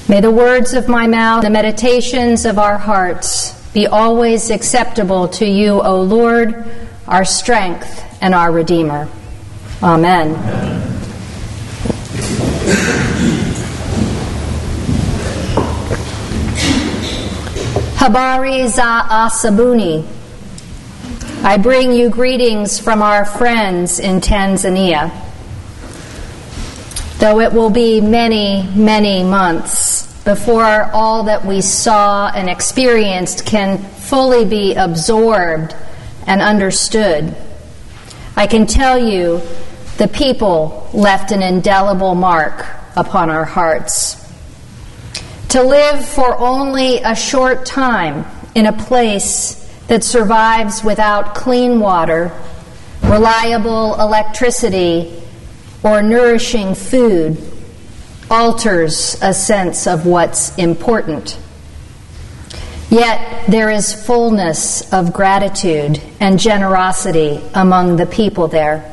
May the words of my mouth, the meditations of our hearts be always acceptable to you, O Lord, our strength and our Redeemer. Amen. Habari za Asabuni. I bring you greetings from our friends in Tanzania. Though it will be many, many months before all that we saw and experienced can fully be absorbed and understood, I can tell you the people left an indelible mark upon our hearts. To live for only a short time in a place that survives without clean water, reliable electricity, or nourishing food alters a sense of what's important. Yet there is fullness of gratitude and generosity among the people there.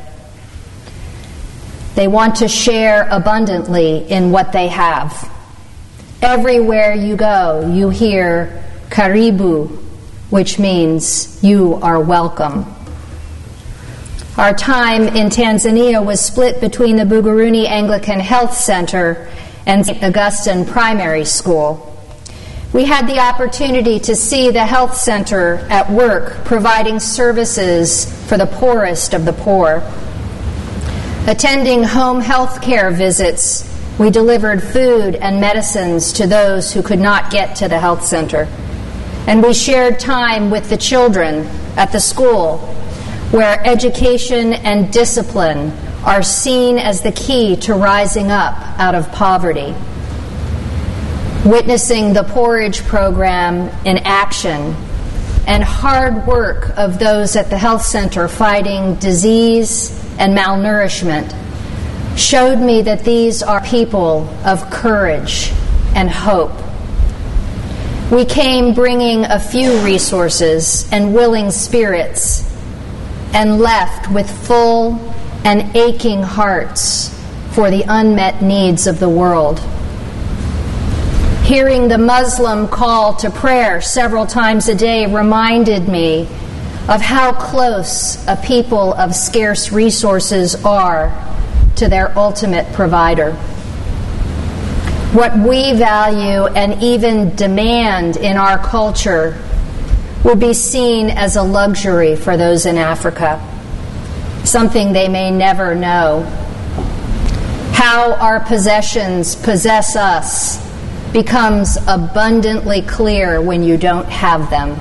They want to share abundantly in what they have. Everywhere you go, you hear Karibu, which means you are welcome. Our time in Tanzania was split between the Buguruni Anglican Health Center and St. Augustine Primary School. We had the opportunity to see the health center at work, providing services for the poorest of the poor. Attending home health care visits, we delivered food and medicines to those who could not get to the health center. And we shared time with the children at the school, where education and discipline are seen as the key to rising up out of poverty. Witnessing the porridge program in action and hard work of those at the health center fighting disease and malnourishment showed me that these are people of courage and hope. We came bringing a few resources and willing spirits, and left with full and aching hearts for the unmet needs of the world. Hearing the Muslim call to prayer several times a day reminded me of how close a people of scarce resources are to their ultimate provider. What we value and even demand in our culture would be seen as a luxury for those in Africa, something they may never know. How our possessions possess us becomes abundantly clear when you don't have them.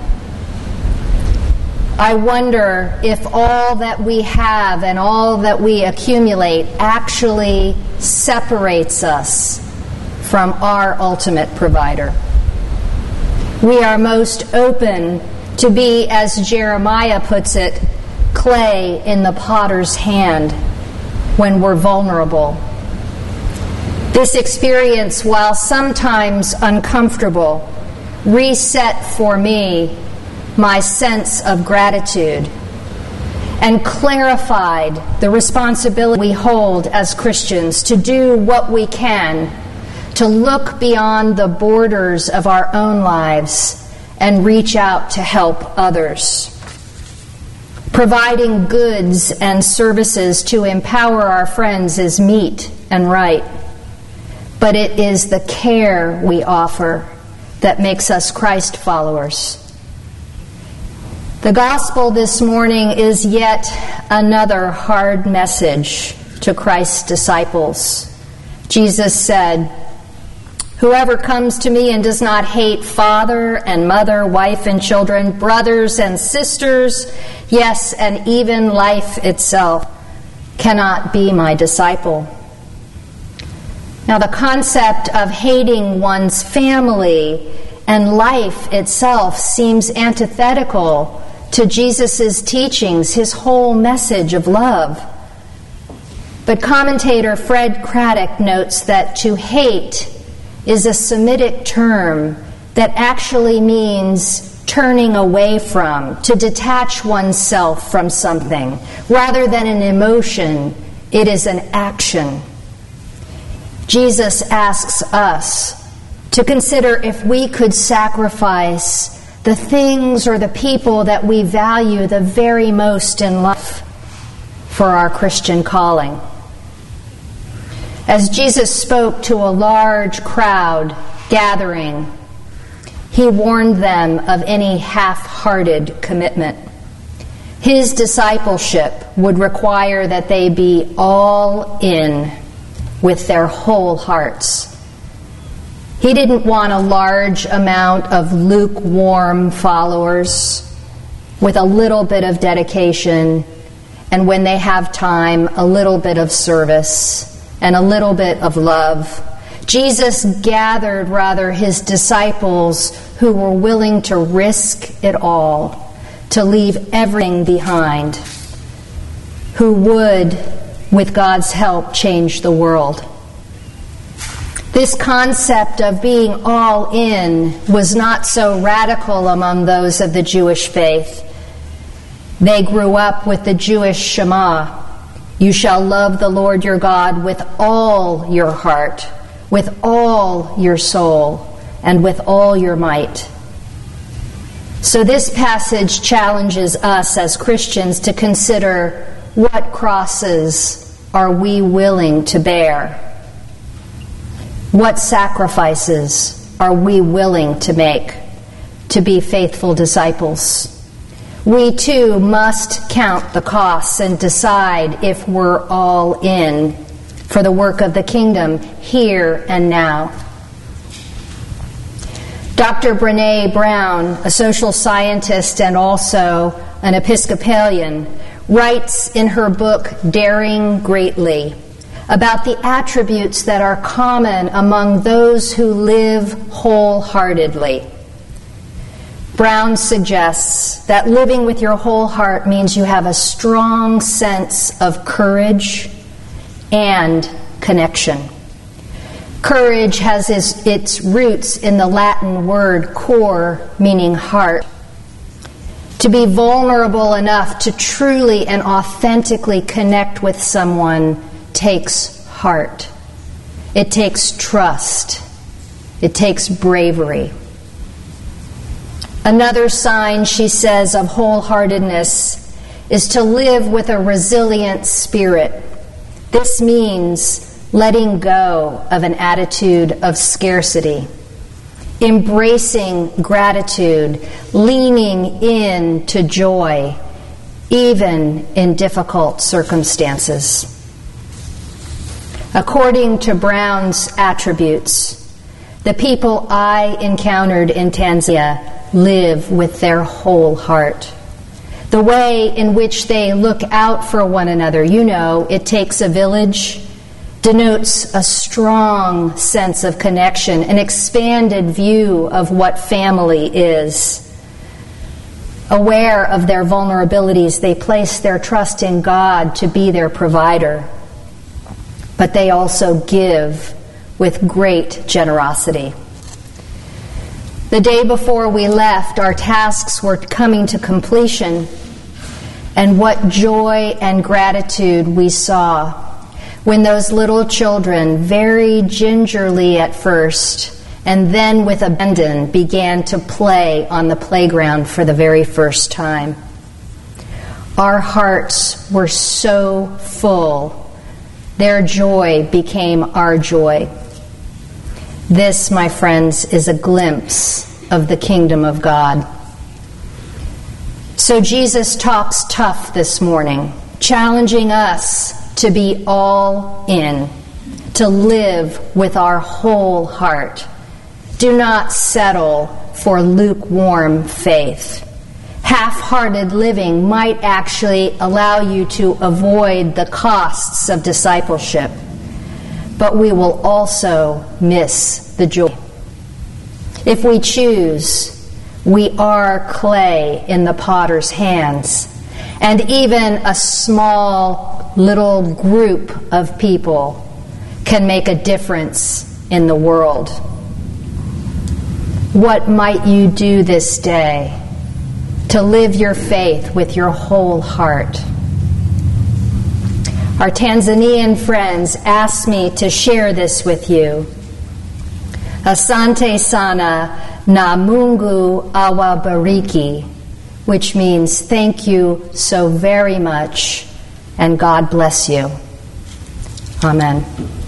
I wonder if all that we have and all that we accumulate actually separates us from our ultimate provider. We are most open to be, as Jeremiah puts it, clay in the potter's hand when we're vulnerable. This experience, while sometimes uncomfortable, reset for me my sense of gratitude and clarified the responsibility we hold as Christians to do what we can to look beyond the borders of our own lives and reach out to help others. Providing goods and services to empower our friends is meet and right, but it is the care we offer that makes us Christ followers. The gospel this morning is yet another hard message to Christ's disciples. Jesus said, "Whoever comes to me and does not hate father and mother, wife and children, brothers and sisters, yes, and even life itself, cannot be my disciple." Now, the concept of hating one's family and life itself seems antithetical to Jesus' teachings, his whole message of love. But commentator Fred Craddock notes that to hate is a Semitic term that actually means turning away from, to detach oneself from something. Rather than an emotion, it is an action. Jesus asks us, to consider if we could sacrifice the things or the people that we value the very most in life for our Christian calling. As Jesus spoke to a large crowd gathering, he warned them of any half-hearted commitment. His discipleship would require that they be all in with their whole hearts. He didn't want a large amount of lukewarm followers with a little bit of dedication, and when they have time, a little bit of service and a little bit of love. Jesus gathered, rather, his disciples who were willing to risk it all, to leave everything behind, who would, with God's help, change the world. This concept of being all in was not so radical among those of the Jewish faith. They grew up with the Jewish Shema. You shall love the Lord your God with all your heart, with all your soul, and with all your might. So this passage challenges us as Christians to consider what crosses are we willing to bear? What sacrifices are we willing to make to be faithful disciples? We too must count the costs and decide if we're all in for the work of the kingdom here and now. Dr. Brené Brown, a social scientist and also an Episcopalian, writes in her book, Daring Greatly, about the attributes that are common among those who live wholeheartedly. Brown suggests that living with your whole heart means you have a strong sense of courage and connection. Courage has its roots in the Latin word cor, meaning heart. To be vulnerable enough to truly and authentically connect with someone takes heart. It takes trust. It takes bravery. Another sign, she says, of wholeheartedness is to live with a resilient spirit. This means letting go of an attitude of scarcity, embracing gratitude, leaning in to joy, even in difficult circumstances. According to Brown's attributes, the people I encountered in Tanzania live with their whole heart. The way in which they look out for one another, it takes a village, denotes a strong sense of connection, an expanded view of what family is. Aware of their vulnerabilities, they place their trust in God to be their provider. But they also give with great generosity. The day before we left, our tasks were coming to completion, and what joy and gratitude we saw when those little children, very gingerly at first, and then with abandon, began to play on the playground for the very first time. Our hearts were so full. Their joy became our joy. This, my friends, is a glimpse of the kingdom of God. So Jesus talks tough this morning, challenging us to be all in, to live with our whole heart. Do not settle for lukewarm faith. Half-hearted living might actually allow you to avoid the costs of discipleship, but we will also miss the joy. If we choose, we are clay in the potter's hands, and even a small little group of people can make a difference in the world. What might you do this day to live your faith with your whole heart? Our Tanzanian friends asked me to share this with you. Asante sana na Mungu awabariki, which means thank you so very much and God bless you. Amen.